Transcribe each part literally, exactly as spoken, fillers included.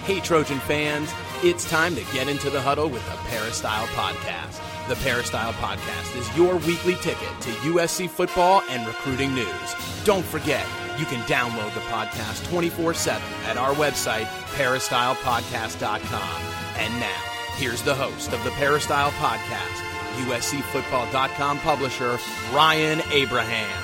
Hey Trojan fans, it's time to get into the huddle with the Peristyle Podcast. The Peristyle Podcast is your weekly ticket to U S C football and recruiting news. Don't forget, you can download the podcast twenty-four seven at our website, peristyle podcast dot com. And now, here's the host of the Peristyle Podcast, U S C football dot com publisher, Ryan Abraham.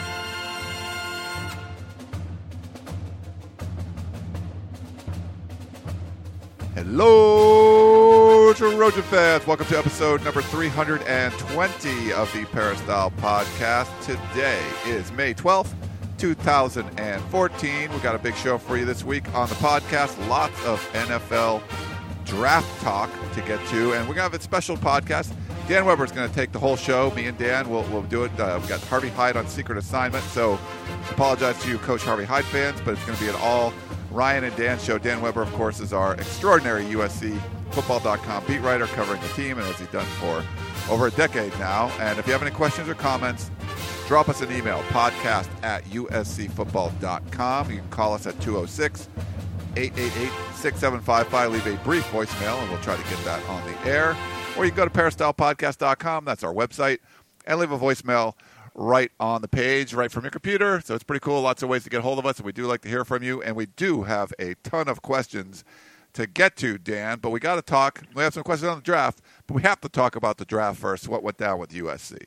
Hello, Trojan fans. Welcome to episode number three hundred twenty of the Peristyle Podcast. Today is May twelfth, two thousand fourteen. We've got a big show for you this week on the podcast. Lots of N F L draft talk to get to, and we're going to have a special podcast. Dan Weber is going to take the whole show. Me and Dan will will do it. Uh, we've got Harvey Hyde on secret assignment, so apologize to you Coach Harvey Hyde fans, but it's going to be an all Ryan and Dan show. Dan Weber, of course, is our extraordinary U S C football dot com beat writer covering the team, and as he's done for over a decade now. And if you have any questions or comments, drop us an email, podcast at U S C football dot com. You can call us at two oh six, eight eight eight, six seven five five. Leave a brief voicemail, and we'll try to get that on the air. Or you can go to peristyle podcast dot com. That's our website. And leave a voicemail right on the page, right from your computer. So it's pretty cool. Lots of ways to get hold of us, and we do like to hear from you. And we do have a ton of questions to get to, Dan, but we got to talk. We have some questions on the draft, but we have to talk about the draft first. What went down with U S C?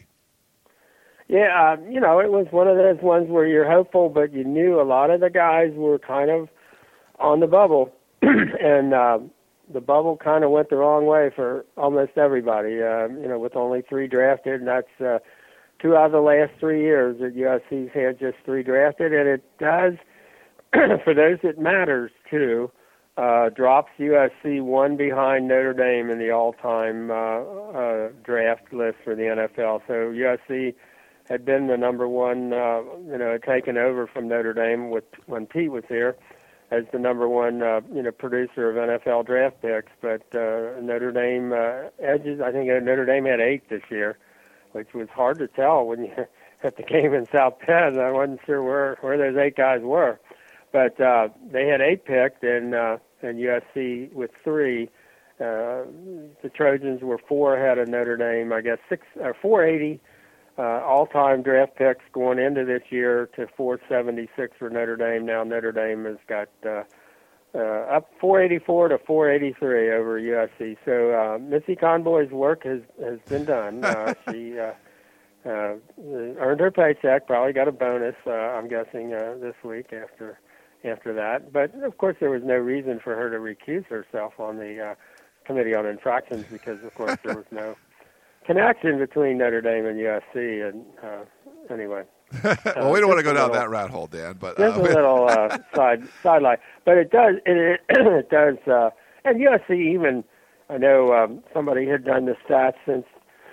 Yeah, uh, you know, it was one of those ones where you're hopeful, but you knew a lot of the guys were kind of on the bubble, and uh, the bubble kind of went the wrong way for almost everybody. Uh, you know, with only three drafted, and that's uh, two out of the last three years that U S C's had just three drafted, and it does, for those it matters too, uh, drops U S C one behind Notre Dame in the all-time uh, uh, draft list for the N F L. So U S C had been the number one, uh, you know, taken over from Notre Dame with when Pete was here as the number one, uh, you know, producer of N F L draft picks. But uh, Notre Dame uh, edges. I think Notre Dame had eight this year, which was hard to tell when you at the game in South Bend. I wasn't sure where, where those eight guys were. But uh, they had eight picked, and, uh, and U S C with three. Uh, the Trojans were four ahead of Notre Dame, I guess, six or four eighty uh, all-time draft picks going into this year to four seventy-six for Notre Dame. Now Notre Dame has got uh, uh, up four eighty-four to four eighty-three over U S C. So uh, Missy Conboy's work has, has been done. Uh, she uh, uh, earned her paycheck, probably got a bonus, uh, I'm guessing, uh, this week after after that. But, of course, there was no reason for her to recuse herself on the uh, Committee on Infractions because, of course, there was no connection between Notre Dame and U S C. And uh, anyway. well, uh, we don't want to go down little, that rat hole, Dan. But Just uh, a little uh, side sideline. But it does, it, it does, uh, and U S C even, I know um, somebody had done the stats since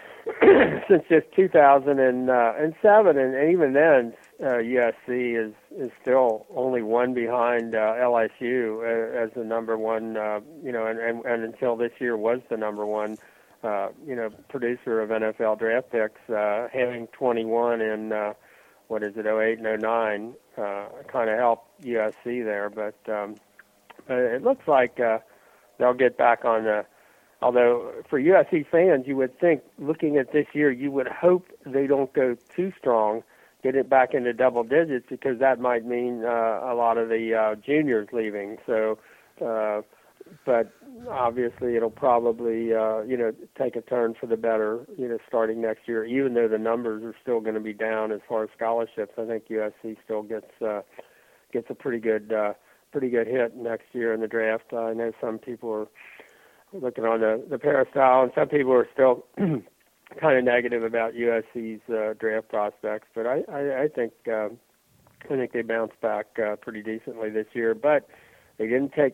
since just two thousand seven, and, and even then, uh, U S C is, is still only one behind uh, L S U as, as the number one, uh, you know, and, and, and until this year was the number one, uh, you know, producer of N F L draft picks, uh, having twenty-one in, uh, what is it, oh eight and oh nine, uh, kind of helped U S C there. But, um, but it looks like uh, they'll get back on the, although for U S C fans, you would think, looking at this year, you would hope they don't go too strong, get it back into double digits, because that might mean uh, a lot of the uh, juniors leaving. So, uh, but obviously it'll probably, uh, you know, take a turn for the better, you know, starting next year, even though the numbers are still going to be down as far as scholarships. I think U S C still gets uh, gets a pretty good uh, pretty good hit next year in the draft. Uh, I know some people are looking on the, the Peristyle, and some people are still kind of negative about U S C's uh, draft prospects, but I, I, I think uh, I think they bounced back uh, pretty decently this year. But they didn't take,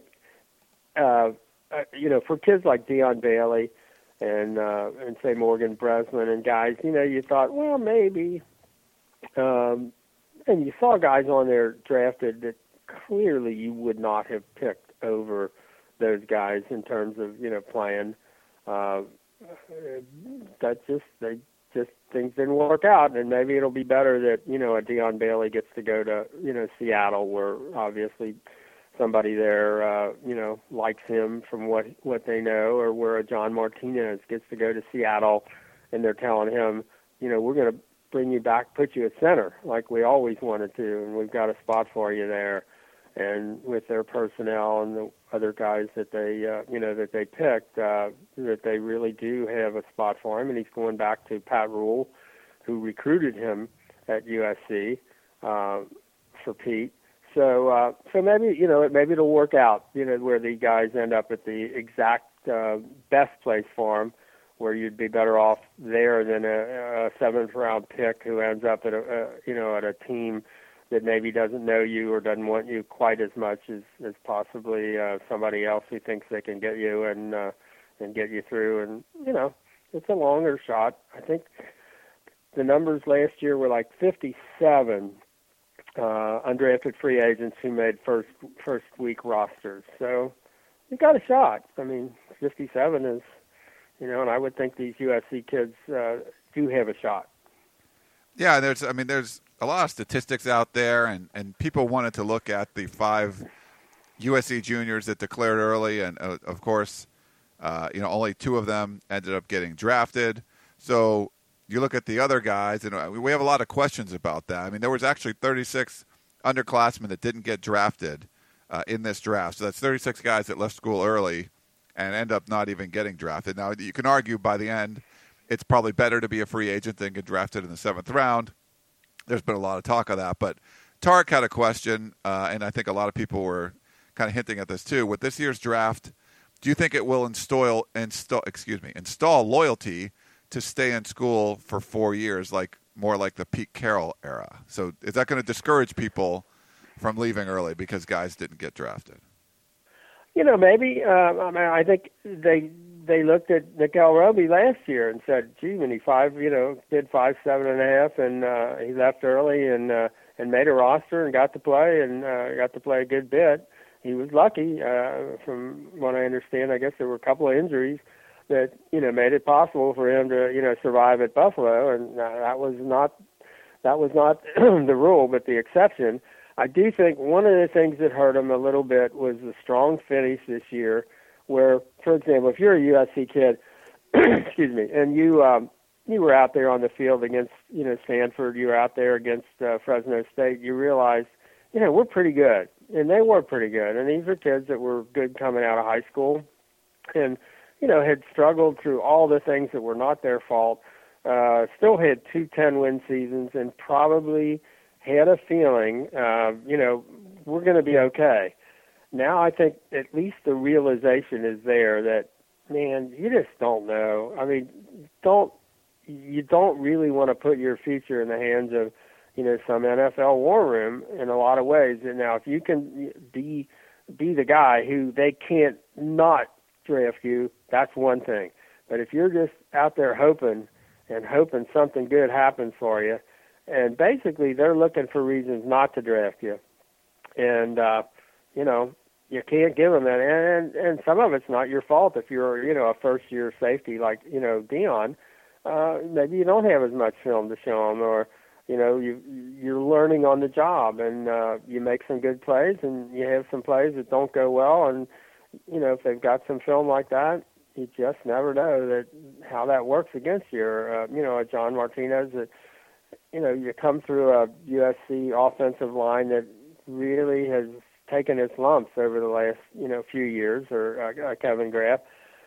uh, uh, you know, for kids like Dion Bailey and uh, and say Morgan Bresman and guys, you know, you thought, well, maybe, um, and you saw guys on there drafted that clearly you would not have picked over those guys in terms of, you know, playing. Uh, that just, they just, things didn't work out, and maybe it'll be better that, you know, a Dion Bailey gets to go to, you know, Seattle, where obviously somebody there, uh, you know, likes him from what what they know, or where a John Martinez gets to go to Seattle, and they're telling him, you know, we're going to bring you back, put you at center like we always wanted to, and we've got a spot for you there. And with their personnel and the other guys that they, uh, you know, that they picked, uh, that they really do have a spot for him. And he's going back to Pat Rule, who recruited him at U S C uh, for Pete. So, uh, so maybe, you know, maybe it'll work out, you know, where the guys end up at the exact uh, best place for them, where you'd be better off there than a, a seventh round pick who ends up at a, a, you know, at a team that maybe doesn't know you or doesn't want you quite as much as, as possibly uh, somebody else who thinks they can get you and uh, and get you through. And, you know, it's a longer shot. I think the numbers last year were like fifty-seven Uh, undrafted free agents who made first first week rosters. So you got a shot. I mean, fifty-seven is, you know, and I would think these U S C kids uh, do have a shot. Yeah, there's, I mean, there's a lot of statistics out there, and, and people wanted to look at the five U S C juniors that declared early, and uh, of course, uh, you know, only two of them ended up getting drafted. So you look at the other guys, and we have a lot of questions about that. I mean, there was actually thirty-six underclassmen that didn't get drafted uh, in this draft. So that's thirty-six guys that left school early and end up not even getting drafted. Now, you can argue by the end it's probably better to be a free agent than get drafted in the seventh round. There's been a lot of talk of that. But Tarek had a question, uh, and I think a lot of people were kind of hinting at this too. With this year's draft, do you think it will install, install, excuse me, install loyalty to stay in school for four years, like more like the Pete Carroll era? So is that going to discourage people from leaving early because guys didn't get drafted? You know, maybe. Uh, I mean, I think they they looked at Nickel Roby last year and said, "Gee, when he five, you know, did five seven and a half, and uh, he left early and uh, and made a roster and got to play and uh, got to play a good bit. He was lucky, uh, from what I understand. I guess there were a couple of injuries that, you know, made it possible for him to, you know, survive at Buffalo, and uh, that was not that was not the rule, but the exception. I do think one of the things that hurt him a little bit was the strong finish this year, where, for example, if you're a U S C kid, excuse me, and you um, you were out there on the field against, you know, Stanford, you were out there against uh, Fresno State, you realized, you know, we're pretty good, and they were pretty good, and these are kids that were good coming out of high school, and you know, had struggled through all the things that were not their fault, uh, still had two ten-win seasons, and probably had a feeling, uh, you know, we're going to be okay. Now I think at least the realization is there that, man, you just don't know. I mean, don't you don't really want to put your future in the hands of, you know, some N F L war room in a lot of ways. And now if you can be be the guy who they can't not draft you, that's one thing. But if you're just out there hoping and hoping something good happens for you, and basically they're looking for reasons not to draft you, and uh, you know, you can't give them that. And and some of it's not your fault if you're, you know, a first year safety like, you know, Dion. Uh, maybe you don't have as much film to show them, or you know, you you're learning on the job, and uh, you make some good plays, and you have some plays that don't go well, and you know, if they've got some film like that, you just never know that how that works against you. Or, uh, you know, a John Martinez, that, you know, you come through a U S C offensive line that really has taken its lumps over the last, you know, few years, or uh, Kevin Graff.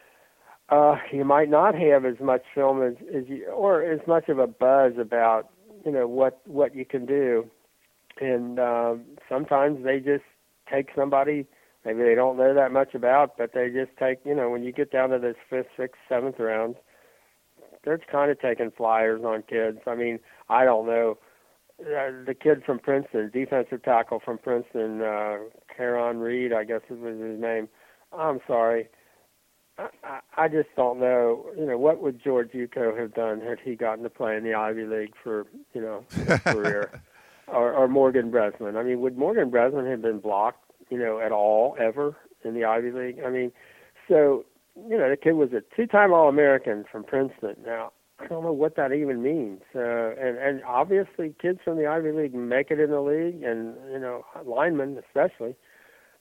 Uh, you might not have as much film as, as you, or as much of a buzz about, you know, what, what you can do. And uh, sometimes they just take somebody maybe they don't know that much about, but they just take, you know, when you get down to this fifth, sixth, seventh rounds, they're kind of taking flyers on kids. I mean, I don't know. Uh, the kid from Princeton, defensive tackle from Princeton, uh, Caron Reed, I guess was his name. I'm sorry. I, I, I just don't know, you know, what would George Yuko have done had he gotten to play in the Ivy League for, you know, his career? Or, or Morgan Bresman. I mean, would Morgan Bresman have been blocked, you know, at all, ever, in the Ivy League? I mean, so, you know, the kid was a two-time All-American from Princeton. Now, I don't know what that even means. Uh, and, and obviously kids from the Ivy League make it in the league, and, you know, linemen especially.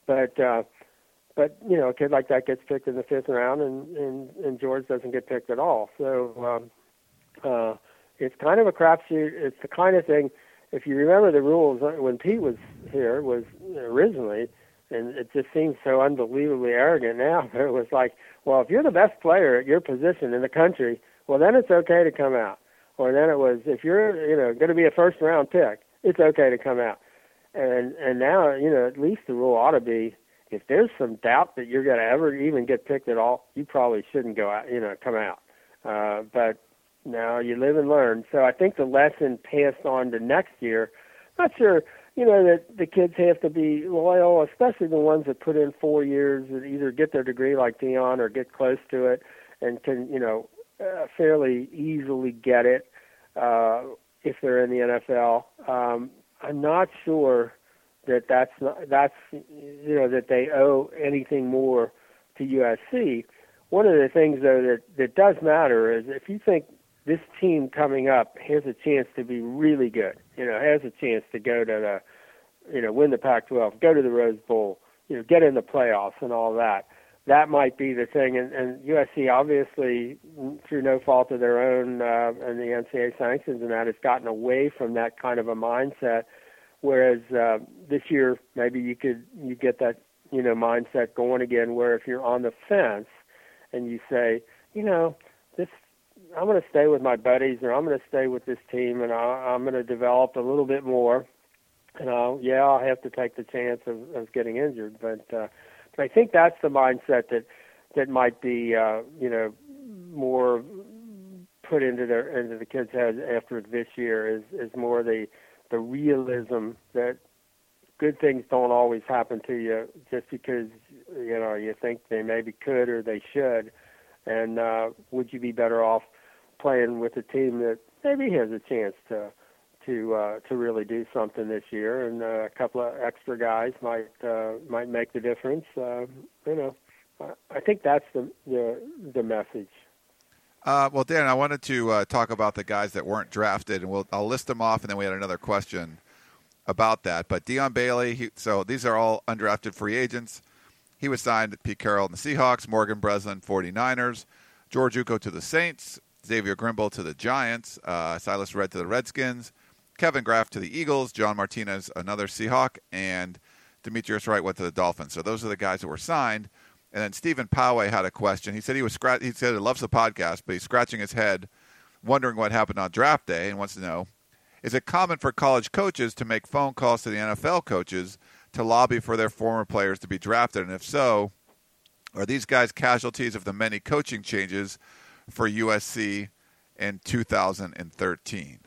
But uh, but you know, a kid like that gets picked in the fifth round, and and, and George doesn't get picked at all. So um, uh, it's kind of a crapshoot. It's the kind of thing. If you remember the rules when Pete was here, was originally, and it just seems so unbelievably arrogant now. But it was like, well, if you're the best player at your position in the country, well, then it's okay to come out. Or then it was, if you're, you know, going to be a first round pick, it's okay to come out. And and now, you know, at least the rule ought to be, if there's some doubt that you're going to ever even get picked at all, you probably shouldn't go out, you know, come out. Uh, but now you live and learn. So I think the lesson passed on to next year. Not sure, you know, that the kids have to be loyal, especially the ones that put in four years and either get their degree like Dion or get close to it and can, you know, uh, fairly easily get it uh, if they're in the N F L. Um, I'm not sure that that's not, that's you know that they owe anything more to U S C. One of the things though that that does matter is if you think this team coming up has a chance to be really good, you know, has a chance to go to the, you know, win the Pac twelve, go to the Rose Bowl, you know, get in the playoffs and all that. That might be the thing, and, and U S C obviously, through no fault of their own, uh, and the N C double A sanctions and that, has gotten away from that kind of a mindset. Whereas uh, this year, maybe you could you get that you know mindset going again, where if you're on the fence and you say, you know, this, I'm going to stay with my buddies, or I'm going to stay with this team, and I, I'm going to develop a little bit more, and I'll, yeah, I'll have to take the chance of, of getting injured, but. Uh, I think that's the mindset that that might be, uh, you know, more put into their into the kids' heads after this year is, is more the the realism that good things don't always happen to you just because you know you think they maybe could or they should, and uh, would you be better off playing with a team that maybe has a chance to. to uh, to really do something this year, and uh, a couple of extra guys might uh, might make the difference. Uh, you know, I think that's the the, the message. Uh, well, Dan, I wanted to uh, talk about the guys that weren't drafted, and we'll I'll list them off, and then we had another question about that. But Dion Bailey, he, so these are all undrafted free agents. He was signed at Pete Carroll and the Seahawks, Morgan Breslin, 49ers, George Uko to the Saints, Xavier Grimble to the Giants, uh, Silas Red to the Redskins, Kevin Graff to the Eagles, John Martinez, another Seahawk, and Demetrius Wright went to the Dolphins. So those are the guys that were signed. And then Stephen Poway had a question. He said he was scratch. He said he loves the podcast, but he's scratching his head, wondering what happened on draft day, and wants to know: is it common for college coaches to make phone calls to the N F L coaches to lobby for their former players to be drafted? And if so, are these guys casualties of the many coaching changes for U S C in two thousand thirteen?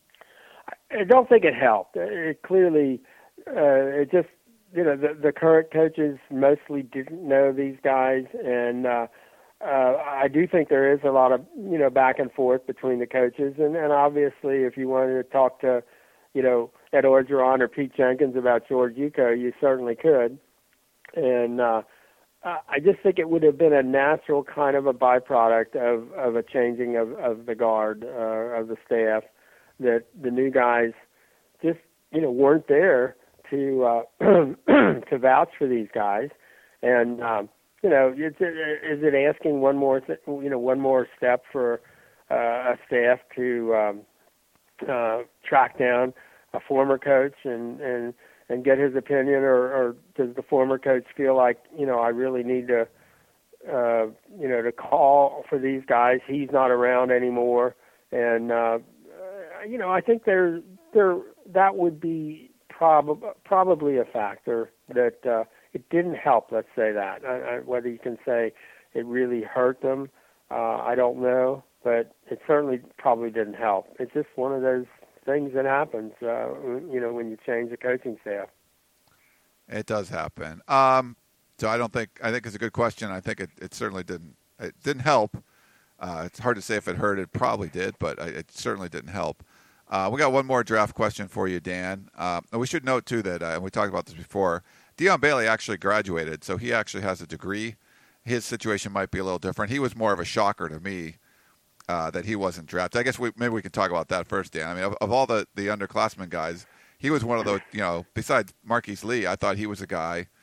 I don't think it helped. It clearly, uh, it just, you know, the, the current coaches mostly didn't know these guys, and uh, uh, I do think there is a lot of, you know, back and forth between the coaches, and, and obviously if you wanted to talk to, you know, Ed Orgeron or Pete Jenkins about George Uko, you certainly could, and uh, I just think it would have been a natural kind of a byproduct of, of a changing of, of the guard, uh, of the staff, that the new guys just, you know, weren't there to uh, to vouch for these guys, and um, you know, is it, is it asking one more, th- you know, one more step for uh, a staff to um, uh, track down a former coach and and, and get his opinion, or, or does the former coach feel like, you know, I really need to, uh, you know, to call for these guys? He's not around anymore, and uh, you know, I think there, there, that would be prob- probably a factor that uh, it didn't help. Let's say that. I, I, whether you can say it really hurt them, uh, I don't know, but it certainly probably didn't help. It's just one of those things that happens, uh, you know, when you change the coaching staff. It does happen. Um, so I don't think I think it's a good question. I think it, it certainly didn't. It didn't help. Uh, it's hard to say if it hurt. It probably did, but it certainly didn't help. Uh, we got one more draft question for you, Dan. Uh, and we should note, too, that, uh, and we talked about this before, Dion Bailey actually graduated, so he actually has a degree. His situation might be a little different. He was more of a shocker to me uh, that he wasn't drafted. I guess we, maybe we can talk about that first, Dan. I mean, of, of all the, the underclassmen guys, he was one of those, you know, besides Marquise Lee, I thought he was a guy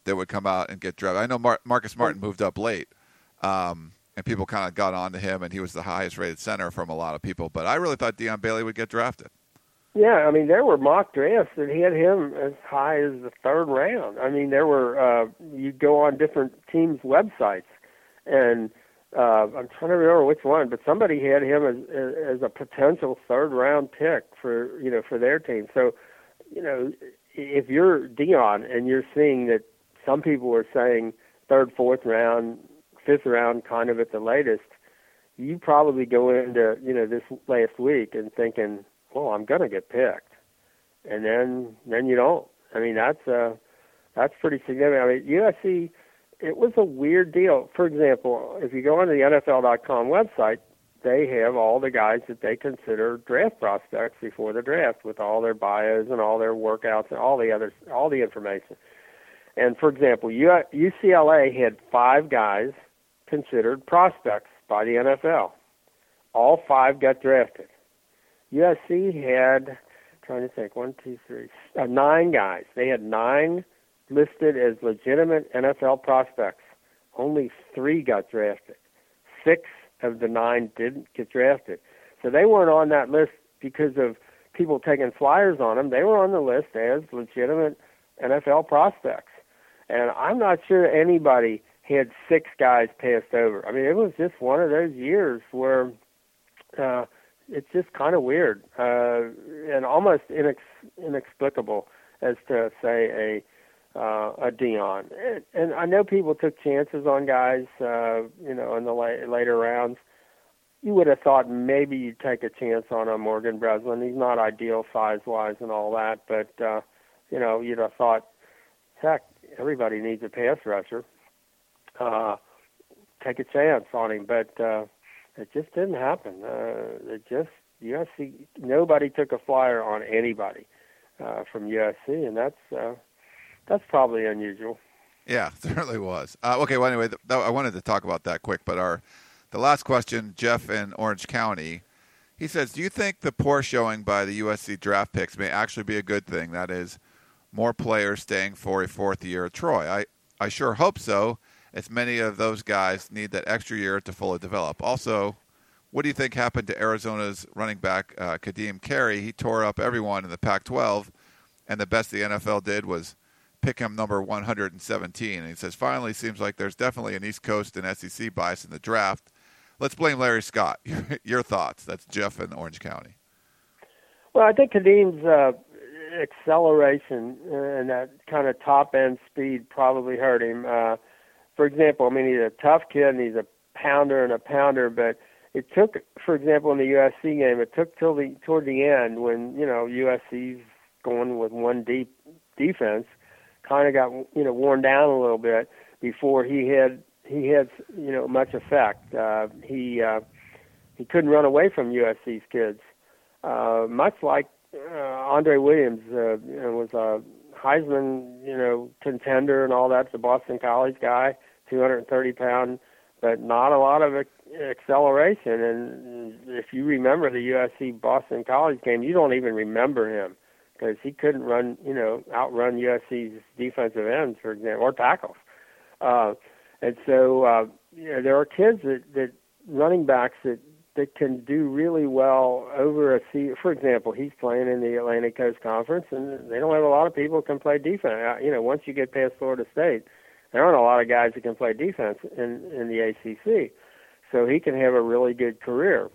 that would come out and get drafted. I know Mar- Marcus Martin moved up late, um, and people kind of got on to him, and he was the highest-rated center from a lot of people. But I really thought Deion Bailey would get drafted. Yeah, I mean, there were mock drafts that had him as high as the third round. I mean, there were, uh, you go on different teams' websites, and uh, I'm trying to remember which one, but somebody had him as, as a potential third-round pick for, you know, for their team. So, you know, if you're Deion and you're seeing that some people are saying third, fourth round, fifth round kind of at the latest, you probably go into, you know, this last week and thinking, well, I'm going to get picked. And then then you don't. I mean, that's uh, that's pretty significant. I mean, U S C, it was a weird deal. For example, if you go on the N F L dot com website, they have all the guys that they consider draft prospects before the draft with all their bios and all their workouts and all the other, all the information. And, for example, U C L A had five guys considered prospects by the N F L. All five got drafted. U S C had, I'm trying to think, one, two, three, uh, nine guys. They had nine listed as legitimate N F L prospects. Only three got drafted. Six of the nine didn't get drafted. So they weren't on that list because of people taking flyers on them. They were on the list as legitimate N F L prospects. And I'm not sure anybody had six guys passed over. I mean, it was just one of those years where uh, it's just kind of weird uh, and almost inex- inexplicable as to, say, a uh, a Deion. And, and I know people took chances on guys, uh, you know, in the la- later rounds. You would have thought maybe you'd take a chance on a Morgan Breslin. He's not ideal size-wise and all that, but, uh, you know, you'd have thought, heck, everybody needs a pass rusher. Uh, take a chance on him, but uh, it just didn't happen. Uh, it just U S C, nobody took a flyer on anybody uh, from U S C, and that's uh, that's probably unusual. Yeah, certainly was. Uh, okay, well, anyway, th- th- I wanted to talk about that quick, but our the last question, Jeff in Orange County, he says, do you think the poor showing by the U S C draft picks may actually be a good thing? That is, more players staying for a fourth year at Troy. I, I sure hope so, as many of those guys need that extra year to fully develop. Also, what do you think happened to Arizona's running back, uh, Kadeem Carey? He tore up everyone in the Pac twelve, and the best the N F L did was pick him number one hundred seventeen. And he says, finally, seems like there's definitely an East Coast and S E C bias in the draft. Let's blame Larry Scott. Your, your thoughts. That's Jeff in Orange County. Well, I think Kadeem's uh, acceleration and that kind of top-end speed probably hurt him. Uh, for example, I mean, he's a tough kid and he's a pounder and a pounder, but it took, for example, in the U S C game, it took till the toward the end when, you know, U S C's going with one deep defense, kind of got, you know, worn down a little bit before he had he had, you know, much effect. Uh, he uh, he couldn't run away from U S C's kids, uh, much like uh, Andre Williams uh, you know, was a Heisman, you know, contender and all that. The Boston College guy, two hundred thirty pound, but not a lot of acceleration. And if you remember the U S C Boston College game, you don't even remember him because he couldn't run, you know, outrun U S C's defensive ends, for example, or tackles. Uh, and so, uh, you know, there are kids that, that running backs that, that can do really well over a season. For example, he's playing in the Atlantic Coast Conference, and they don't have a lot of people who can play defense. You know, once you get past Florida State, there aren't a lot of guys that can play defense in, in the A C C. So he can have a really good career.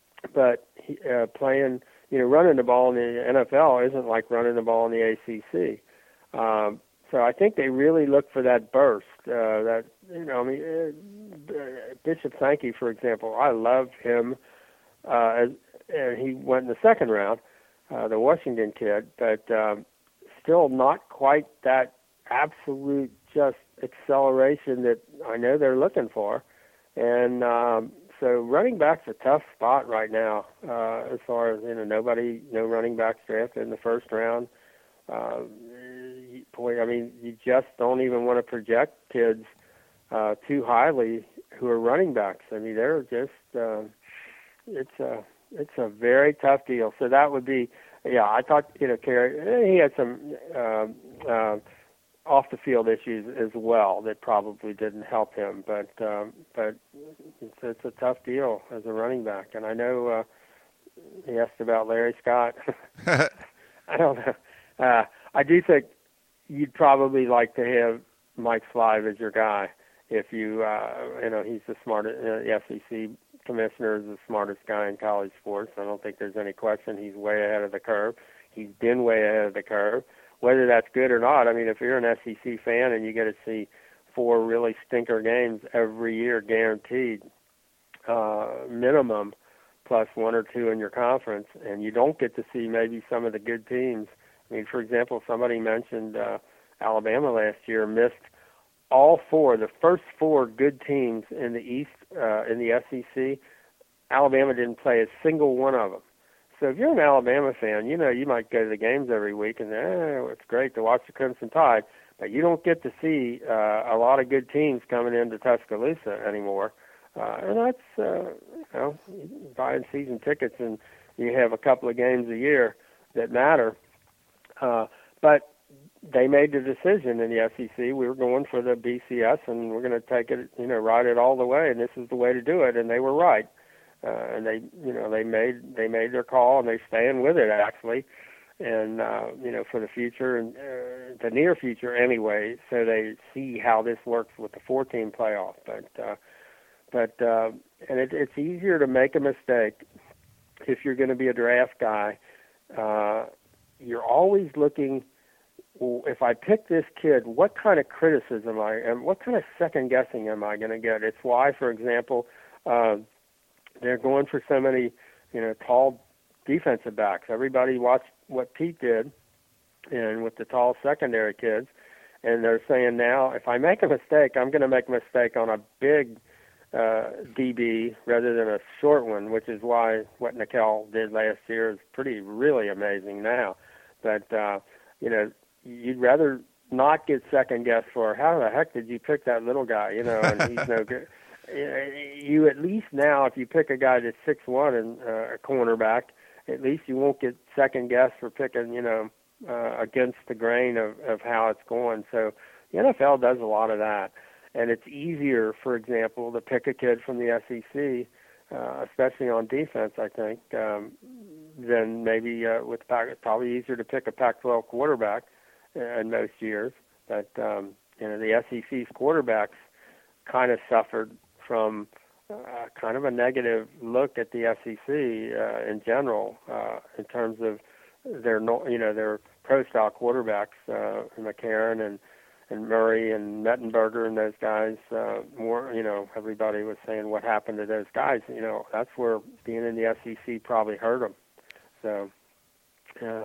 But he, uh, playing, you know, running the ball in the N F L isn't like running the ball in the A C C. Um, so I think they really look for that burst. Uh, that you know, I mean, uh, Bishop Sankey, for example, I love him. Uh, as, and he went in the second round, uh, the Washington kid, but um, still not quite that absolute just acceleration that I know they're looking for. And um, so running back's a tough spot right now uh, as far as, you know, nobody, no running backs drafted in the first round. Uh, boy, I mean, you just don't even want to project kids uh, too highly who are running backs. I mean, they're just, uh, it's a, it's a very tough deal. So that would be, yeah, I thought, you know, Carey, he had some uh, uh, off the field issues as well that probably didn't help him. But um, but it's, it's a tough deal as a running back. And I know uh, he asked about Larry Scott. I don't know. Uh, I do think you'd probably like to have Mike Slive as your guy. If you, uh, you know, he's the smartest, uh, the S E C commissioner is the smartest guy in college sports. I don't think there's any question he's way ahead of the curve. He's been way ahead of the curve. Whether that's good or not, I mean, if you're an S E C fan and you get to see four really stinker games every year guaranteed, uh, minimum, plus one or two in your conference, and you don't get to see maybe some of the good teams. I mean, for example, somebody mentioned uh, Alabama last year missed all four, the first four good teams in the East, uh, in the S E C. Alabama didn't play a single one of them. So if you're an Alabama fan, you know, you might go to the games every week and, eh, it's great to watch the Crimson Tide, but you don't get to see uh, a lot of good teams coming into Tuscaloosa anymore. Uh, and that's, uh, you know, buying season tickets and you have a couple of games a year that matter. Uh, but they made the decision in the S E C. We were going for the B C S, and we're going to take it, you know, ride it all the way, and this is the way to do it. And they were right. Uh, and they, you know, they made they made their call, and they stand with it actually, and uh, you know, for the future and uh, the near future anyway. So they see how this works with the four-team playoff. But uh, but uh, and it, it's easier to make a mistake if you're going to be a draft guy. Uh, you're always looking. Well, if I pick this kid, what kind of criticism am I, and what kind of second guessing am I going to get? It's why, for example, uh, they're going for so many, you know, tall defensive backs. Everybody watched what Pete did, and with the tall secondary kids, and they're saying now, if I make a mistake, I'm going to make a mistake on a big uh, D B rather than a short one, which is why what Nickel did last year is pretty, really amazing now. But uh, you know, you'd rather not get second guessed for how the heck did you pick that little guy, you know, and he's no good. You at least now, if you pick a guy that's six one and uh, a cornerback, at least you won't get second guessed for picking, you know, uh, against the grain of, of how it's going. So the N F L does a lot of that, and it's easier, for example, to pick a kid from the S E C, uh, especially on defense, I think, um, than maybe uh, with Pac. It's probably easier to pick a Pac twelve quarterback in most years, but um, you know, the S E C's quarterbacks kind of suffered from uh, kind of a negative look at the S E C uh, in general uh, in terms of their, you know, their pro-style quarterbacks, uh, McCarron and, and Murray and Mettenberger and those guys. Uh, more, you know, everybody was saying what happened to those guys. You know, that's where being in the S E C probably hurt them. So, uh,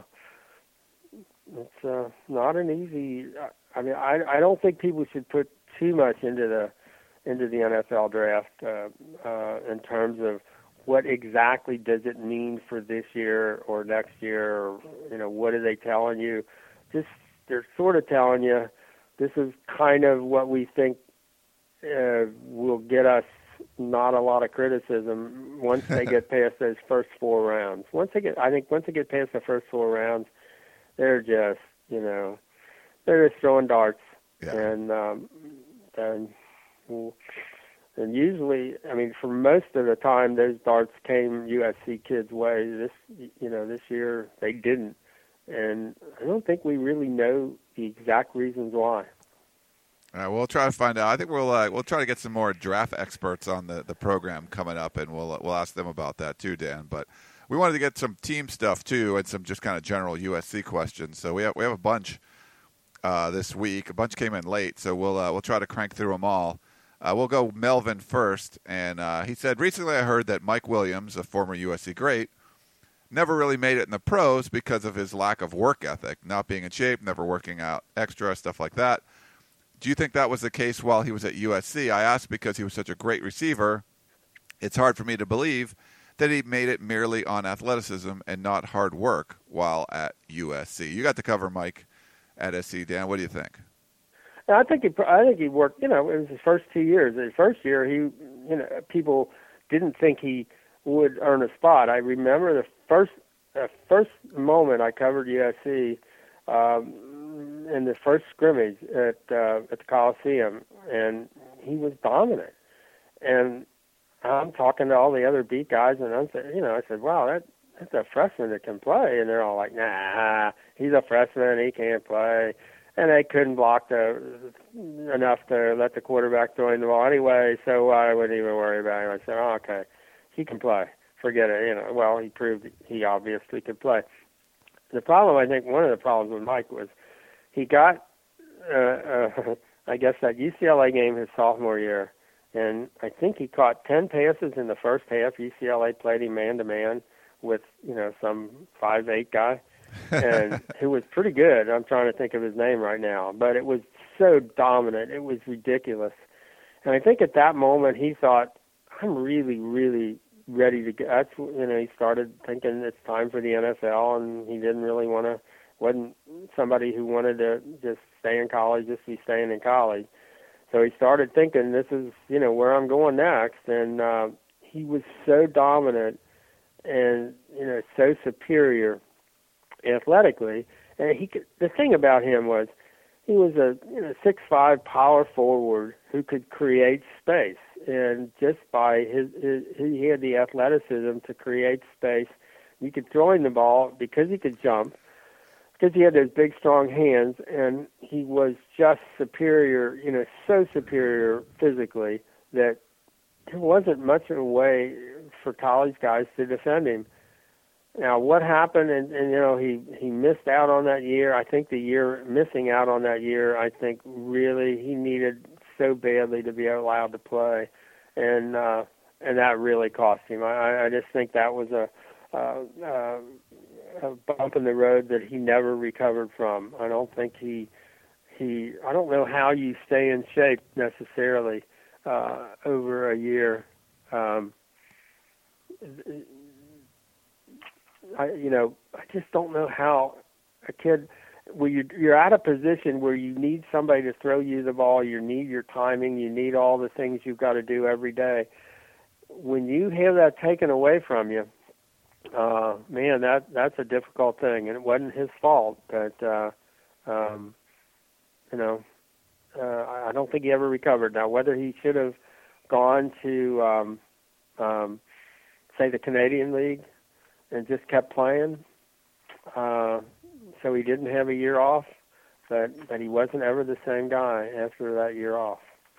it's uh, not an easy. I mean, I I don't think people should put too much into the into the N F L draft uh, uh, in terms of what exactly does it mean for this year or next year, or, you know, what are they telling you? Just they're sort of telling you this is kind of what we think uh, will get us not a lot of criticism once they get past those first four rounds. Once they get, I think once they get past the first four rounds, they're just, you know, they're just throwing darts, yeah. and um, and. And usually, I mean, for most of the time, those darts came U S C kids' way. This, you know, this year they didn't, and I don't think we really know the exact reasons why. All right, we'll try to find out. I think we'll uh, we'll try to get some more draft experts on the, the program coming up, and we'll we'll ask them about that too, Dan. But we wanted to get some team stuff too, and some just kind of general U S C questions. So we have we have a bunch uh, this week. A bunch came in late, so we'll uh, we'll try to crank through them all. Uh, we'll go Melvin first, and uh, he said, recently I heard that Mike Williams, a former U S C great, never really made it in the pros because of his lack of work ethic, not being in shape, never working out extra, stuff like that. Do you think that was the case while he was at U S C? I asked because he was such a great receiver. It's hard for me to believe that he made it merely on athleticism and not hard work while at U S C. You got to cover Mike at S C, Dan. What do you think? I think he, I think he worked. You know, it was his first two years. His first year, he, you know, people didn't think he would earn a spot. I remember the first, the first moment I covered U S C. Um, in the first scrimmage at uh, at the Coliseum, and he was dominant. And I'm talking to all the other beat guys, and I'm saying, you know, I said, wow, that that's a freshman that can play. And they're all like, nah, he's a freshman, he can't play. And they couldn't block the enough to let the quarterback throw in the ball anyway, so I wouldn't even worry about him. I said, oh, okay, he can play. Forget it. You know, well, he proved he obviously could play. The problem, I think, one of the problems with Mike was he got, uh, uh, I guess, that U C L A game his sophomore year, and I think he caught ten passes in the first half. U C L A played him man-to-man with, you know, some five eight guy, and who was pretty good. I'm trying to think of his name right now, but it was so dominant. It was ridiculous. And I think at that moment he thought, I'm really, really ready to go. That's, you know, he started thinking it's time for the N F L, and he didn't really want to, wasn't somebody who wanted to just stay in college, just be staying in college. So he started thinking, this is, you know, where I'm going next. And uh, he was so dominant and, you know, so superior athletically. And he could, the thing about him was he was a, you know, six five power forward who could create space. And just by his, his, he had the athleticism to create space. You could throw him the ball because he could jump, because he had those big, strong hands, and he was just superior, you know, so superior physically that there wasn't much of a way for college guys to defend him. Now, what happened, and, and you know, he, he missed out on that year. I think the year, missing out on that year, I think really he needed so badly to be allowed to play, and uh, and that really cost him. I, I just think that was a, uh, uh, a bump in the road that he never recovered from. I don't think he he. I don't know how you stay in shape necessarily uh, over a year. Um, I you know I just don't know how a kid. Well, you're, you're at a position where you need somebody to throw you the ball, you need your timing, you need all the things you've got to do every day. When you have that taken away from you, uh, man, that that's a difficult thing, and it wasn't his fault. But uh, um, you know, uh, I don't think he ever recovered. Now, whether he should have gone to, um, um, say, the Canadian League and just kept playing. Uh, So he didn't have a year off, but, but he wasn't ever the same guy after that year off.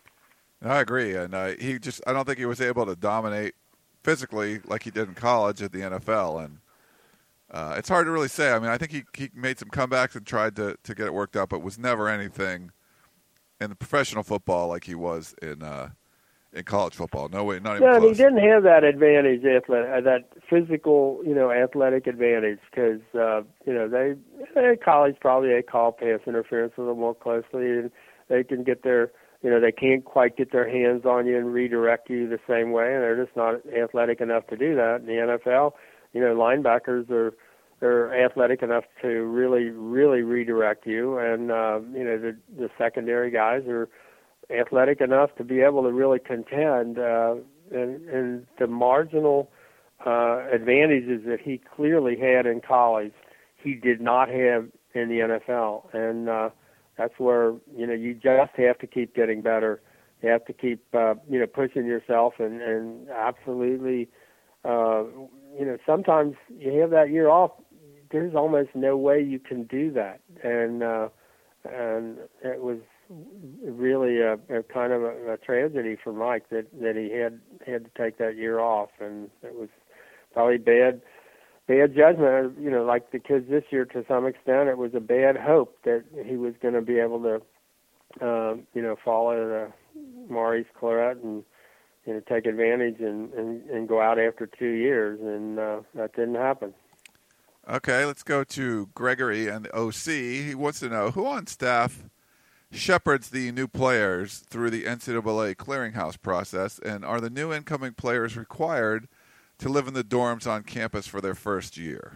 I agree, and uh, he just—I don't think he was able to dominate physically like he did in college at the N F L, and uh, it's hard to really say. I mean, I think he, he made some comebacks and tried to, to get it worked out, but was never anything in the professional football like he was in uh, in college football. No way, not even yeah, close. he didn't have that advantage, uh, that physical, you know, athletic advantage, because uh, you know they, they college probably they call pass interference a little more closely, and they can get their, you know, they can't quite get their hands on you and redirect you the same way, and they're just not athletic enough to do that. In the N F L, you know, linebackers are are athletic enough to really, really redirect you, and uh, you know, the the secondary guys are athletic enough to be able to really contend, uh, and, and the marginal uh, advantages that he clearly had in college, he did not have in the N F L, and uh, that's where, you know, you just have to keep getting better. You have to keep, uh, you know, pushing yourself, and, and absolutely, uh, you know, sometimes you have that year off, there's almost no way you can do that, and uh, and it was really a, a kind of a, a tragedy for Mike that, that he had had to take that year off, and it was probably bad bad judgment. You know, like the kids this year, to some extent, it was a bad hope that he was going to be able to, uh, you know, follow the Maurice Clarett and, you know, take advantage and, and, and go out after two years, and uh, that didn't happen. Okay, let's go to Gregory and the O C. He wants to know who on staff shepherds the new players through the N C double A clearinghouse process, and are the new incoming players required to live in the dorms on campus for their first year?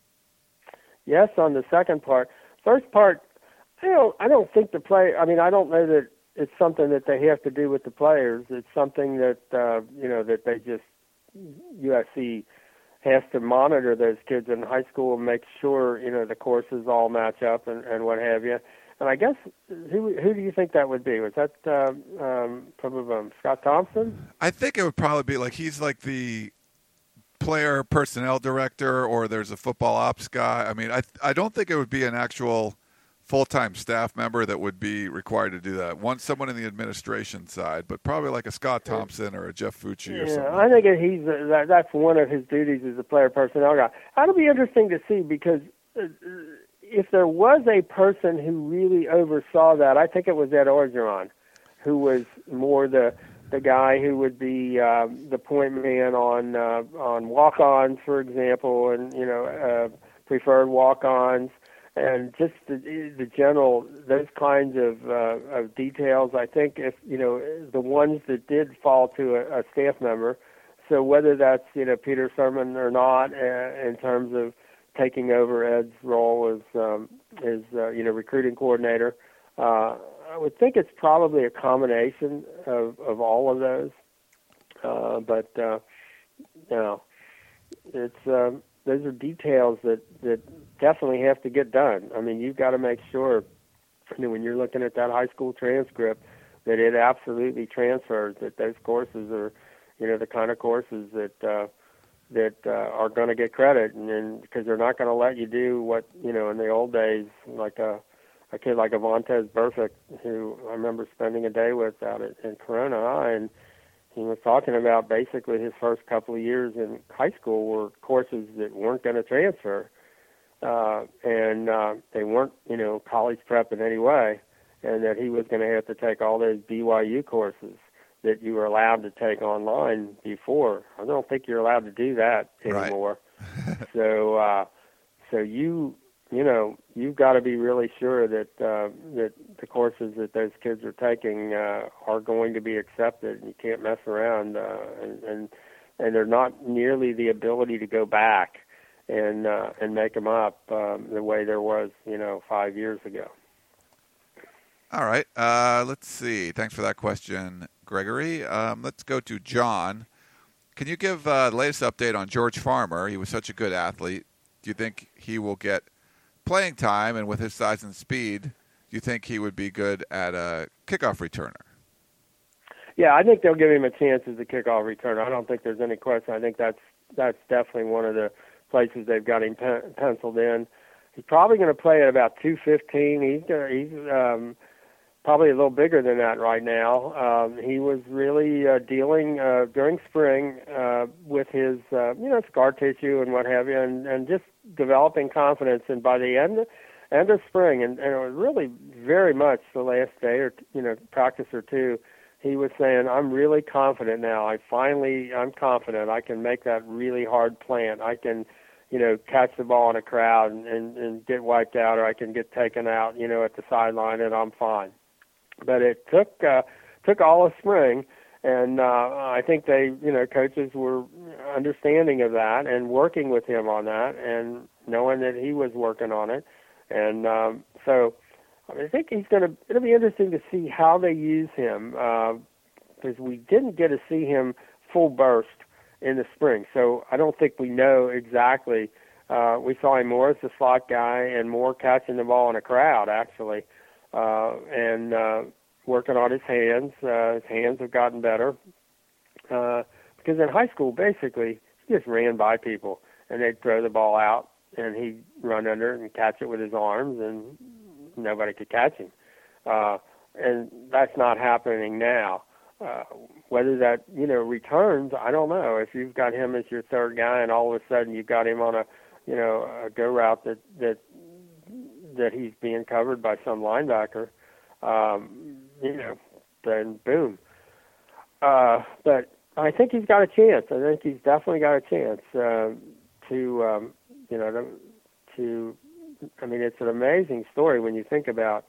Yes, on the second part. First part, I don't, I don't think the play. I mean, I don't know that it's something that they have to do with the players. It's something that uh, you know that they just U S C has to monitor those kids in high school and make sure, you know, the courses all match up and, and what have you. And I guess who who do you think that would be? Was that um, um, probably um, Scott Thompson? I think it would probably be like he's like the player personnel director, or there's a football ops guy. I mean, I I don't think it would be an actual full-time staff member that would be required to do that. One, someone in the administration side, but probably like a Scott Thompson or a Jeff Fucci or yeah, something. I think that he's uh, that, that's one of his duties as a player personnel guy. That'll be interesting to see, because uh, if there was a person who really oversaw that, I think it was Ed Orgeron, who was more the the guy who would be uh, the point man on uh, on walk-ons, for example, and you know uh, preferred walk-ons. And just the, the general, those kinds of, uh, of details, I think if, you know, the ones that did fall to a, a staff member, so whether that's, you know, Peter Sirmon or not, uh, in terms of taking over Ed's role as, um, as uh, you know, recruiting coordinator, uh, I would think it's probably a combination of, of all of those. Uh, but, uh, you know, it's, um, those are details that, that definitely have to get done. I mean, you've got to make sure, you know, when you're looking at that high school transcript, that it absolutely transfers, that those courses are, you know, the kind of courses that uh, that uh, are going to get credit, and then because they're not going to let you do what, you know, in the old days, like a, a kid like Avantez Burfict, who I remember spending a day with out at, in Corona High, and he was talking about basically his first couple of years in high school were courses that weren't going to transfer, uh, and uh, they weren't, you know, college prep in any way, and that he was going to have to take all those B Y U courses that you were allowed to take online before. I don't think you're allowed to do that anymore. Right. so, uh, so you, you know, you've got to be really sure that uh, that the courses that those kids are taking uh, are going to be accepted. You can't mess around, uh, and, and and there's not nearly the ability to go back and uh, and make them up um, the way there was, you know, five years ago. All right. Uh, let's see. Thanks for that question, Gregory. Um, let's go to John. Can you give uh, the latest update on George Farmer? He was such a good athlete. Do you think he will get playing time, and with his size and speed, do you think he would be good at a kickoff returner? Yeah, I think they'll give him a chance as a kickoff returner. I don't think there's any question. I think that's that's definitely one of the places they've got him pen, penciled in. He's probably going to play at about two fifteen. He's gonna, he's um, probably a little bigger than that right now. Um, he was really uh, dealing uh, during spring uh, with his uh, you know scar tissue and what have you, and, and just developing confidence. And by the end end of spring, and, and it was really very much the last day or you know practice or two, he was saying, "I'm really confident now. I finally I'm confident. I can make that really hard plant. I can." you know, catch the ball in a crowd and, and, and get wiped out, or I can get taken out, you know, at the sideline, and I'm fine. But it took uh, took all of spring, and uh, I think they, you know, coaches were understanding of that and working with him on that, and knowing that he was working on it. And um, so I, mean, I think he's going to. It'll be interesting to see how they use him, because uh, we didn't get to see him full burst in the spring, so I don't think we know exactly. Uh, we saw him more as a slot guy and more catching the ball in a crowd, actually, uh, and uh, working on his hands. Uh, his hands have gotten better, uh, because in high school, basically, he just ran by people, and they'd throw the ball out, and he'd run under it and catch it with his arms, and nobody could catch him. Uh, and that's not happening now. Uh, whether that, you know, returns, I don't know. If you've got him as your third guy and all of a sudden you've got him on a, you know, a go route that, that, that he's being covered by some linebacker, um, you know, then boom. Uh, but I think he's got a chance. I think he's definitely got a chance, uh, to, um, you know, to, to, I mean, it's an amazing story when you think about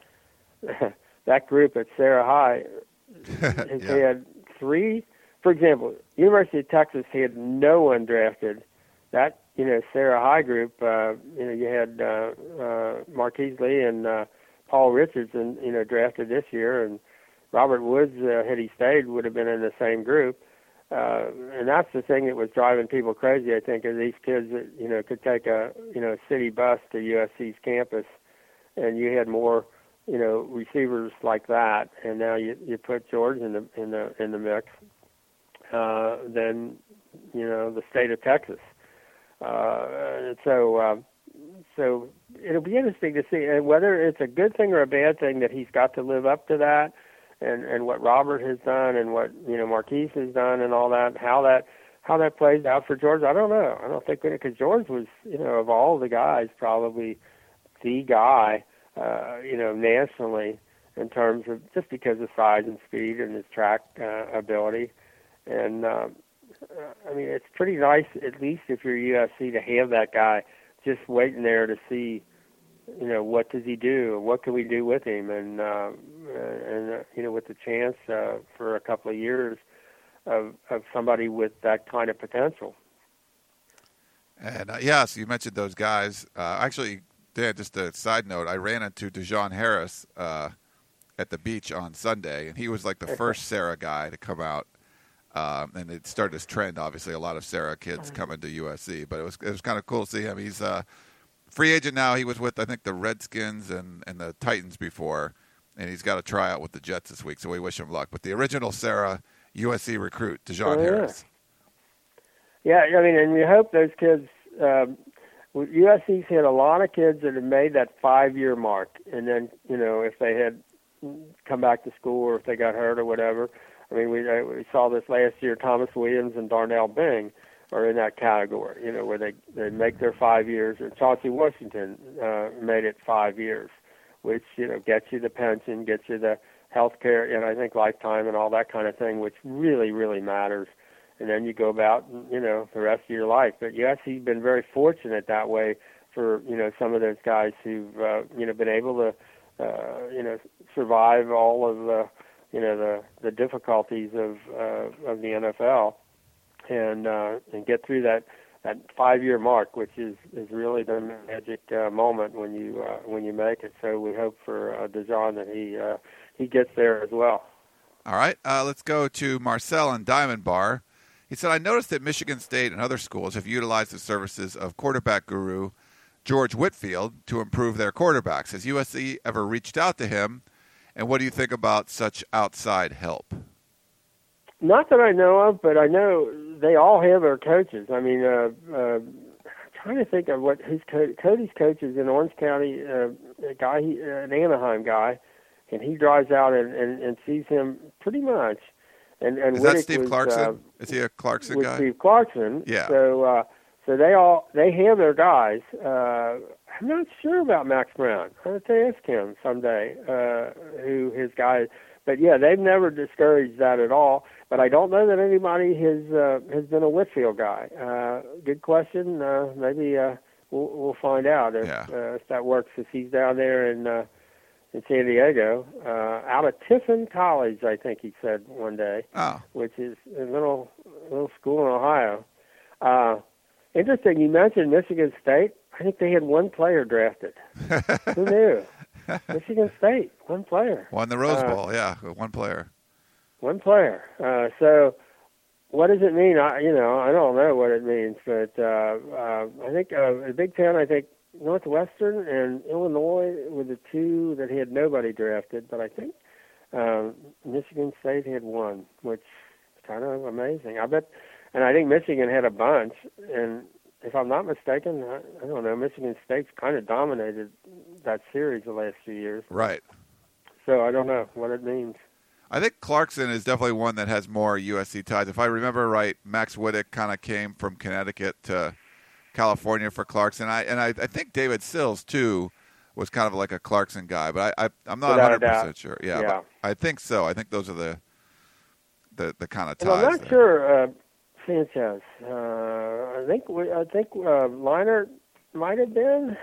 that group at Sarah High. Has yeah. had three, for example, University of Texas had no one drafted. That, you know, Sarah High group, uh, you know, you had uh, uh, Marquise Lee and uh, Paul Richardson, you know, drafted this year, and Robert Woods, uh, had he stayed, would have been in the same group. Uh, and that's the thing that was driving people crazy, I think, is these kids that, you know, could take a, you know, city bus to U S C's campus, and you had more you know, receivers like that, and now you you put George in the in the in the mix, uh, then you know the state of Texas. Uh, so uh, so it'll be interesting to see, and whether it's a good thing or a bad thing that he's got to live up to that, and and what Robert has done, and what you know Marquise has done, and all that, how that how that plays out for George. I don't know. I don't think because George was, you know, of all the guys, probably the guy. Uh, you know, nationally, in terms of just because of size and speed and his track uh, ability, and um, I mean, it's pretty nice, at least if you're U S C, to have that guy just waiting there to see, you know, what does he do, what can we do with him, and uh, and uh, you know, with the chance uh, for a couple of years of of somebody with that kind of potential. And uh, yeah, so you mentioned those guys. Uh, actually. Yeah, just a side note, I ran into Dejon Harris uh, at the beach on Sunday, and he was like the first Sarah guy to come out. Um, and it started this trend, obviously, a lot of Sarah kids coming to U S C. But it was it was kind of cool to see him. He's a free agent now. He was with, I think, the Redskins and, and the Titans before, and he's got a tryout with the Jets this week, so we wish him luck. But the original Sarah U S C recruit, Dejon oh, yeah. Harris. Yeah, I mean, and we hope those kids um, – U S C's had a lot of kids that have made that five-year mark, and then, you know, if they had come back to school or if they got hurt or whatever. I mean, we, we saw this last year. Thomas Williams and Darnell Bing are in that category, you know, where they, they make their five years. And Chauncey Washington uh, made it five years, which, you know, gets you the pension, gets you the health care, and I think lifetime and all that kind of thing, which really, really matters. And then you go about, you know, the rest of your life. But U S C's been very fortunate that way for, you know, some of those guys who've, uh, you know, been able to, uh, you know, survive all of the, you know, the, the difficulties of uh, of the N F L and uh, and get through that, that five-year mark, which is, is really the magic uh, moment when you uh, when you make it. So we hope for uh, Dejon that he uh, he gets there as well. All right, uh, let's go to Marcel in Diamond Bar. He said, I noticed that Michigan State and other schools have utilized the services of quarterback guru George Whitfield to improve their quarterbacks. Has U S C ever reached out to him, and what do you think about such outside help? Not that I know of, but I know they all have their coaches. I mean, uh, uh, I'm trying to think of what his co- Cody's coaches in Orange County, uh, a guy, he, uh, an Anaheim guy, and he drives out and, and, and sees him pretty much. And, and is Whittick that Steve was, Clarkson? Uh, is he a Clarkson with guy? Steve Clarkson. Yeah. So, uh, so they all they have their guys. Uh, I'm not sure about Max Brown. I have to ask him someday uh, who his guy. But yeah, they've never discouraged that at all. But I don't know that anybody has uh, has been a Whitfield guy. Uh, good question. Uh, maybe uh, we'll, we'll find out if, yeah. uh, if that works. If he's down there in. Uh, in San Diego, uh, out of Tiffin College, I think he said one day, oh. which is a little little school in Ohio. Uh, interesting, you mentioned Michigan State. I think they had one player drafted. Who knew? Michigan State, one player. Won the Rose uh, Bowl, yeah, one player. One player. Uh, so what does it mean? I, you know, I don't know what it means, but uh, uh, I think uh, the Big Ten, I think, Northwestern and Illinois were the two that had nobody drafted, but I think um, Michigan State had one, which is kind of amazing. I bet, and I think Michigan had a bunch, and if I'm not mistaken, I, I don't know, Michigan State's kind of dominated that series the last few years. Right. So I don't know what it means. I think Clarkson is definitely one that has more U S C ties. If I remember right, Max Whittick kind of came from Connecticut to California for Clarkson. I and I, I think David Sills too was kind of like a Clarkson guy, but I, I I'm not one hundred percent sure. Yeah, yeah. But I think so. I think those are the the, the kind of ties. Well, I'm not there. sure. Uh, Sanchez. Uh, I think we, I think uh, Leinart might have been.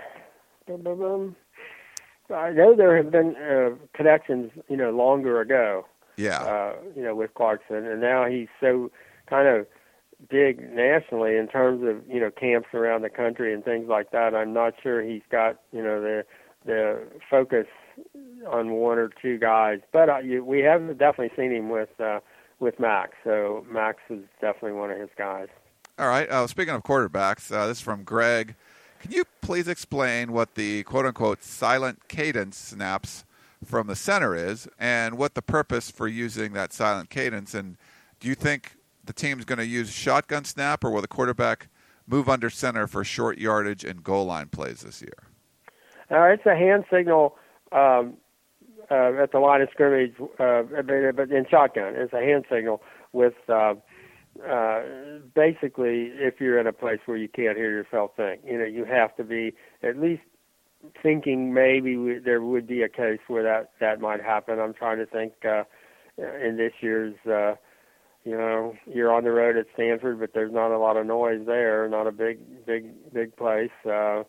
I know there have been uh, connections, you know, longer ago. Yeah. Uh, you know, with Clarkson, and now he's so kind of big nationally in terms of, you know, camps around the country and things like that. I'm not sure he's got, you know, the the focus on one or two guys, but uh, you, we have definitely seen him with uh, with Max. So Max is definitely one of his guys. All right. Uh, speaking of quarterbacks, uh, this is from Greg. Can you please explain what the quote-unquote silent cadence snaps from the center is, and what the purpose for using that silent cadence. And do you think the team's going to use shotgun snap, or will the quarterback move under center for short yardage and goal line plays this year? Uh, it's a hand signal um, uh, at the line of scrimmage, uh, but in shotgun. It's a hand signal with uh, uh, basically if you're in a place where you can't hear yourself think. You know, you have to be at least thinking maybe we, there would be a case where that, that might happen. I'm trying to think uh, in this year's, uh, you know, you're on the road at Stanford, but there's not a lot of noise there, not a big, big, big place. Uh,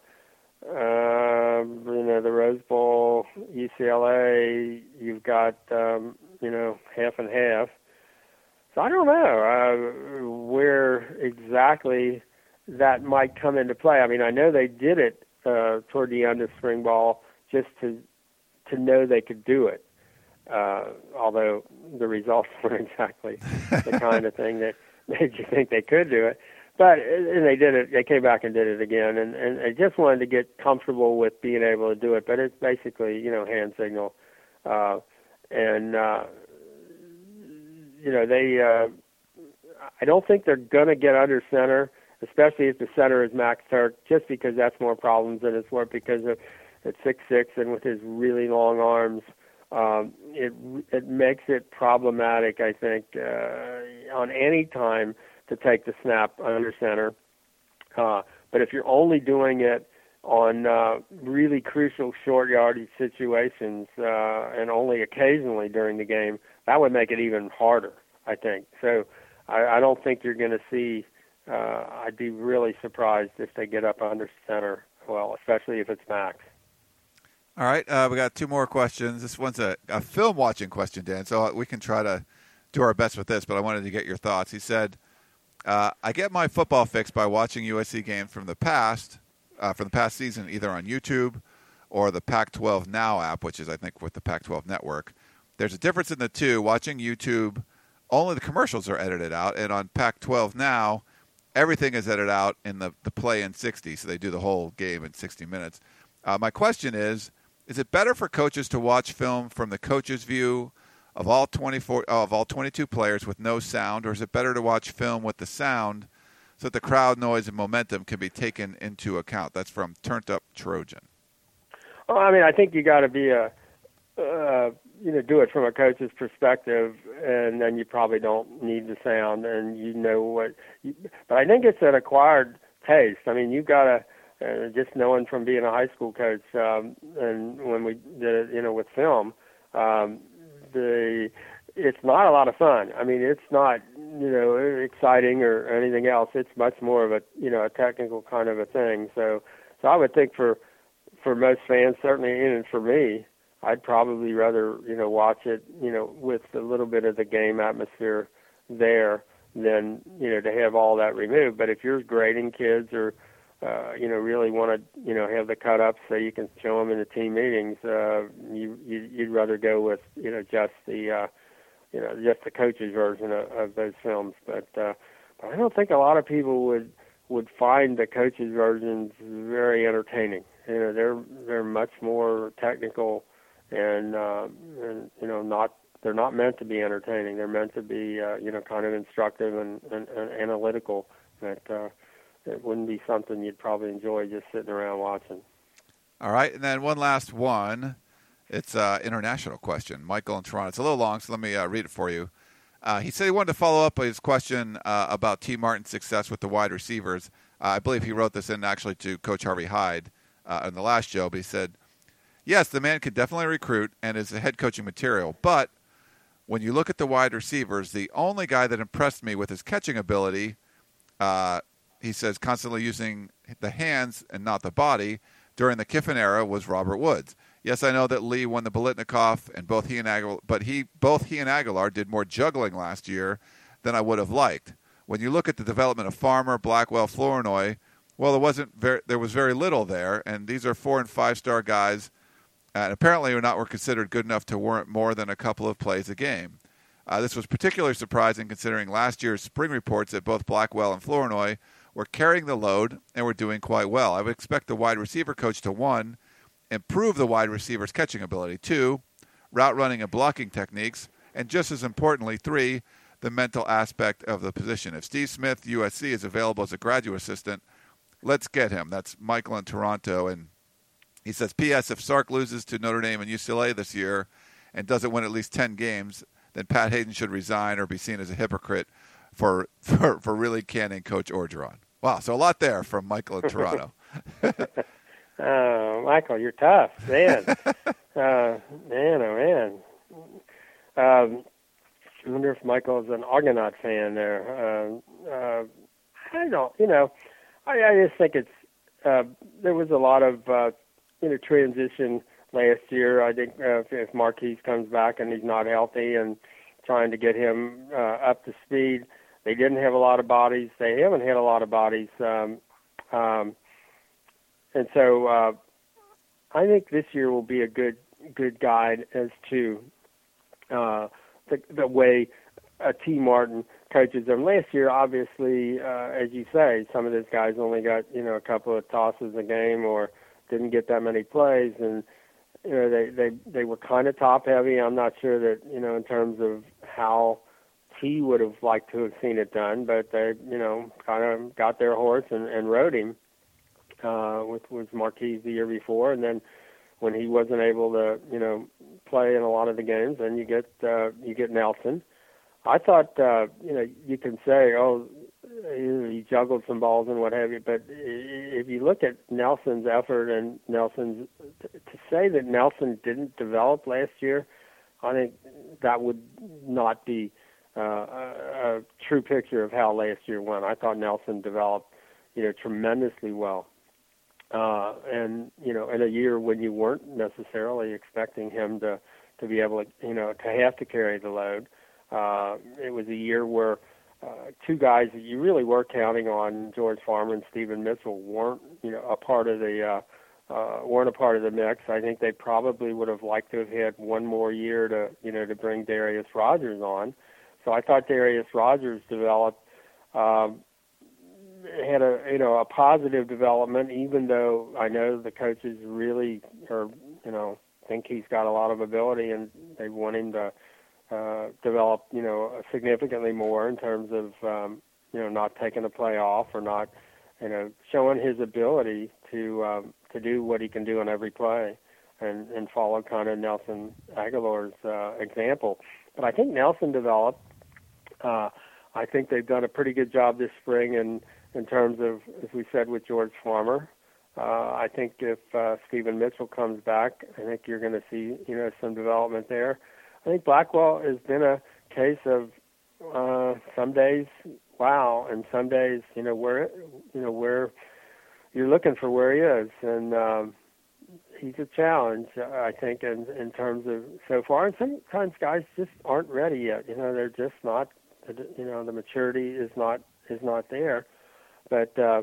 uh, you know, the Rose Bowl, U C L A, you've got, um, you know, half and half. So I don't know uh, where exactly that might come into play. I mean, I know they did it Uh, toward the end of spring ball, just to to know they could do it. Uh, although the results weren't exactly the kind of thing that made you think they could do it, but and they did it. They came back and did it again, and and I just wanted to get comfortable with being able to do it. But it's basically, you know, hand signal, uh, and uh, you know they. Uh, I don't think they're going to get under center, especially if the center is Max Turk, just because that's more problems than it's worth, because of at six six and with his really long arms, um, it it makes it problematic, I think, uh, on any time to take the snap under center. Uh, but if you're only doing it on uh, really crucial short yardage situations uh, and only occasionally during the game, that would make it even harder, I think. So I, I don't think you're going to see Uh, I'd be really surprised if they get up under center, well, especially if it's Max. All right, uh, we got two more questions. This one's a, a film-watching question, Dan, so we can try to do our best with this, but I wanted to get your thoughts. He said, uh, I get my football fix by watching U S C games from the past, uh, from the past season, either on YouTube or the Pac twelve Now app, which is, I think, with the Pac twelve Network. There's a difference in the two. Watching YouTube, only the commercials are edited out, and on Pac twelve Now, everything is edited out in the, the play in sixty, so they do the whole game in sixty minutes. Uh, my question is, is it better for coaches to watch film from the coach's view of all twenty-four oh, of all twenty-two players with no sound, or is it better to watch film with the sound so that the crowd noise and momentum can be taken into account? That's from Turned Up Trojan. Well, I mean, I think you got to be a, uh, you know, do it from a coach's perspective, and then you probably don't need the sound, and you know what. You, but I think it's an acquired taste. I mean, you've got to uh, just knowing from being a high school coach, um, and when we did it, you know, with film, um, the it's not a lot of fun. I mean, it's not, you know, exciting or anything else. It's much more of a, you know, a technical kind of a thing. So, so I would think for for most fans, certainly, and for me, I'd probably rather, you know, watch it, you know, with a little bit of the game atmosphere there than, you know, to have all that removed. But if you're grading kids or, uh, you know, really want to, you know, have the cut-ups so you can show them in the team meetings, uh, you, you, you'd rather go with, you know, just the, uh, you know, just the coach's version of, of those films. But, uh, but I don't think a lot of people would would find the coach's versions very entertaining. You know, they're they're much more technical. And, uh, and you know, not they're not meant to be entertaining. They're meant to be, uh, you know, kind of instructive and, and, and analytical. That uh, it wouldn't be something you'd probably enjoy just sitting around watching. All right, and then one last one. It's an international question. Michael in Toronto. It's a little long, so let me uh, read it for you. Uh, he said he wanted to follow up his question uh, about T. Martin's success with the wide receivers. Uh, I believe he wrote this in actually to Coach Harvey Hyde uh, in the last show, but he said, yes, the man could definitely recruit and is a head coaching material, but when you look at the wide receivers, the only guy that impressed me with his catching ability, uh, he says constantly using the hands and not the body, during the Kiffin era was Robert Woods. Yes, I know that Lee won the Biletnikoff, and both he and Aguilar, but he both he and Aguilar did more juggling last year than I would have liked. When you look at the development of Farmer, Blackwell, Flournoy, well, there wasn't very, there was very little there, and these are four and five star guys. And apparently were not were considered good enough to warrant more than a couple of plays a game. Uh, this was particularly surprising considering last year's spring reports that both Blackwell and Flournoy were carrying the load and were doing quite well. I would expect the wide receiver coach to, one, improve the wide receiver's catching ability, two, route running and blocking techniques, and just as importantly, three, the mental aspect of the position. If Steve Smith, U S C, is available as a graduate assistant, let's get him. That's Michael in Toronto. And he says, P S. If Sark loses to Notre Dame and U C L A this year and doesn't win at least ten games, then Pat Hayden should resign or be seen as a hypocrite for for, for really canning Coach Orgeron. Wow, so a lot there from Michael in Toronto. Oh, Michael, you're tough, man. uh, man, oh, man. Um, I wonder if Michael's an Argonaut fan there. Uh, uh, I don't, you know, I, I just think it's, uh, there was a lot of, uh, you know, transition last year. I think uh, if, if Marquise comes back and he's not healthy and trying to get him uh, up to speed, they didn't have a lot of bodies. They haven't had a lot of bodies. Um, um, and so uh, I think this year will be a good good guide as to uh, the, the way uh, T. Martin coaches them. Last year, obviously, uh, as you say, some of those guys only got, you know, a couple of tosses a game or didn't get that many plays, and you know they they they were kind of top heavy. I'm not sure that, you know, in terms of how T would have liked to have seen it done, but they, you know, kind of got their horse and, and rode him uh, with with Marquise the year before, and then when he wasn't able to, you know, play in a lot of the games, then you get uh, you get Nelson. I thought, uh, you know, you can say, oh, he juggled some balls and what have you, but if you look at Nelson's effort and Nelson's, to say that Nelson didn't develop last year, I think that would not be uh, a, a true picture of how last year went. I thought Nelson developed, you know, tremendously well. Uh, and, you know, in a year when you weren't necessarily expecting him to, to be able to, you know, to have to carry the load. Uh, it was a year where uh, two guys that you really were counting on, George Farmer and Stephen Mitchell, weren't, you know, a part of the uh, uh, weren't a part of the mix. I think they probably would have liked to have had one more year to, you know, to bring Darius Rogers on. So I thought Darius Rogers developed um, had a, you know, a positive development, even though I know the coaches really are, you know, think he's got a lot of ability and they want him to uh, develop, you know, significantly more in terms of, um, you know, not taking a play off or not, you know, showing his ability to um, to do what he can do on every play and, and follow kind of Nelson Aguilar's uh, example. But I think Nelson developed. Uh, I think they've done a pretty good job this spring in, in terms of, as we said, with George Farmer. Uh, I think if uh, Stephen Mitchell comes back, I think you're going to see, you know, some development there. I think Blackwell has been a case of uh, some days, wow, and some days, you know, where, you know, where you're looking for where he is, and um, he's a challenge, I think, in in terms of so far. And sometimes guys just aren't ready yet. You know, they're just not. You know, the maturity is not is not there. But uh,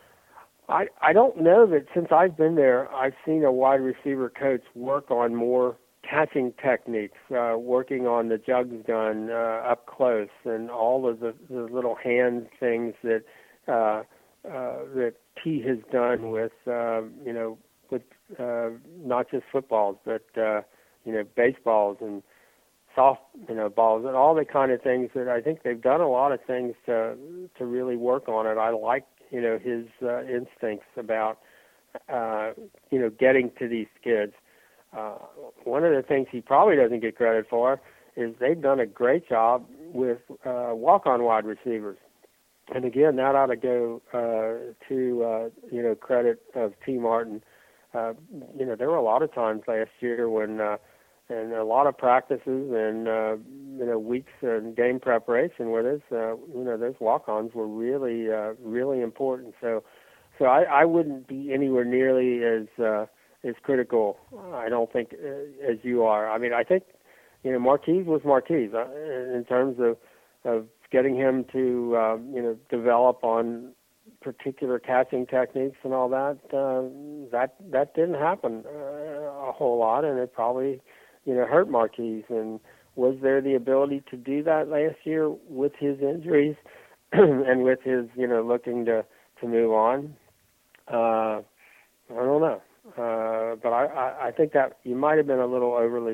I I don't know that since I've been there, I've seen a wide receiver coach work on more catching techniques, uh, working on the jugs gun uh, up close, and all of the, the little hand things that uh, uh, that T has done with uh, you know with uh, not just footballs but uh, you know baseballs and soft, you know, balls and all the kind of things that I think they've done a lot of things to to really work on it. I like, you know, his uh, instincts about, uh, you know, getting to these kids. Uh, one of the things he probably doesn't get credit for is they've done a great job with uh, walk-on wide receivers. And again, that ought to go uh, to, uh, you know, credit of T. Martin. Uh, you know, there were a lot of times last year when uh, and a lot of practices and, uh, you know, weeks and game preparation where those, uh, you know, those walk-ons were really, uh, really important. So, so I, I wouldn't be anywhere nearly as, uh, as critical, I don't think, uh, as you are. I mean, I think, you know, Marquise was Marquise uh, in terms of, of getting him to, uh, you know, develop on particular catching techniques and all that. Uh, that, that didn't happen uh, a whole lot, and it probably, you know, hurt Marquise. And was there the ability to do that last year with his injuries and with his, you know, looking to, to move on? Uh, I don't know. Uh, but I, I, I think that you might have been a little overly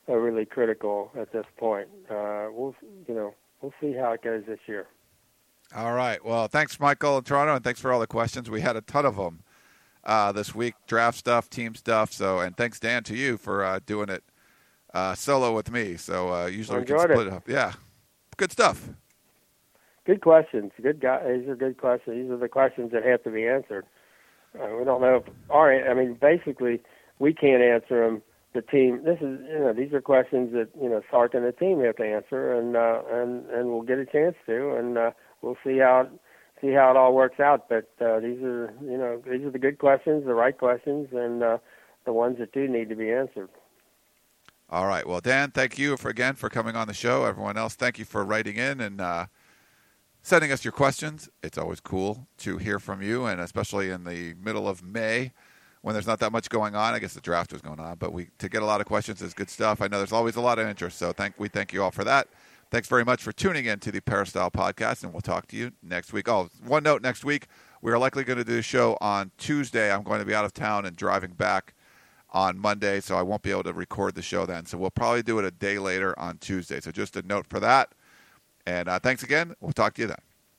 uh, really critical at this point. Uh, we'll, you know, we'll see how it goes this year. All right. Well, thanks, Michael in Toronto, and thanks for all the questions. We had a ton of them uh, this week, draft stuff, team stuff. So, and thanks, Dan, to you for uh, doing it uh, solo with me. So uh, usually we can split it. it up. Yeah, good stuff. Good questions. Good guys. These are good questions. These are the questions that have to be answered. Uh, we don't know if our. I mean, basically, we can't answer them. The team. This is, you know, these are questions that, you know, Sark and the team have to answer, and uh, and and we'll get a chance to, and uh, we'll see how see how it all works out. But uh, these are, you know, these are the good questions, the right questions, and uh, the ones that do need to be answered. All right. Well, Dan, thank you for again for coming on the show. Everyone else, thank you for writing in and uh, sending us your questions. It's always cool to hear from you, and especially in the middle of May, when there's not that much going on. I guess the draft was going on, but we to get a lot of questions is good stuff. I know there's always a lot of interest, so thank we thank you all for that. Thanks very much for tuning in to the Peristyle Podcast, and we'll talk to you next week. Oh, one note, next week, we are likely going to do a show on Tuesday. I'm going to be out of town and driving back on Monday, so I won't be able to record the show then. So we'll probably do it a day later on Tuesday. So just a note for that. And uh, thanks again. We'll talk to you then.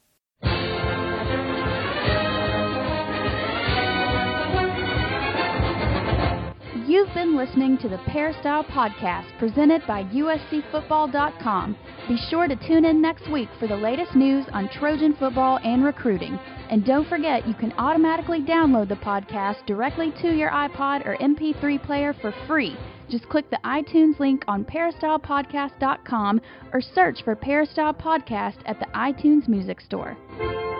You've been listening to the Peristyle Podcast presented by U S C Football dot com. Be sure to tune in next week for the latest news on Trojan football and recruiting. And don't forget, you can automatically download the podcast directly to your iPod or M P three player for free. Just click the iTunes link on Peristyle Podcast dot com or search for Peristyle Podcast at the iTunes Music Store.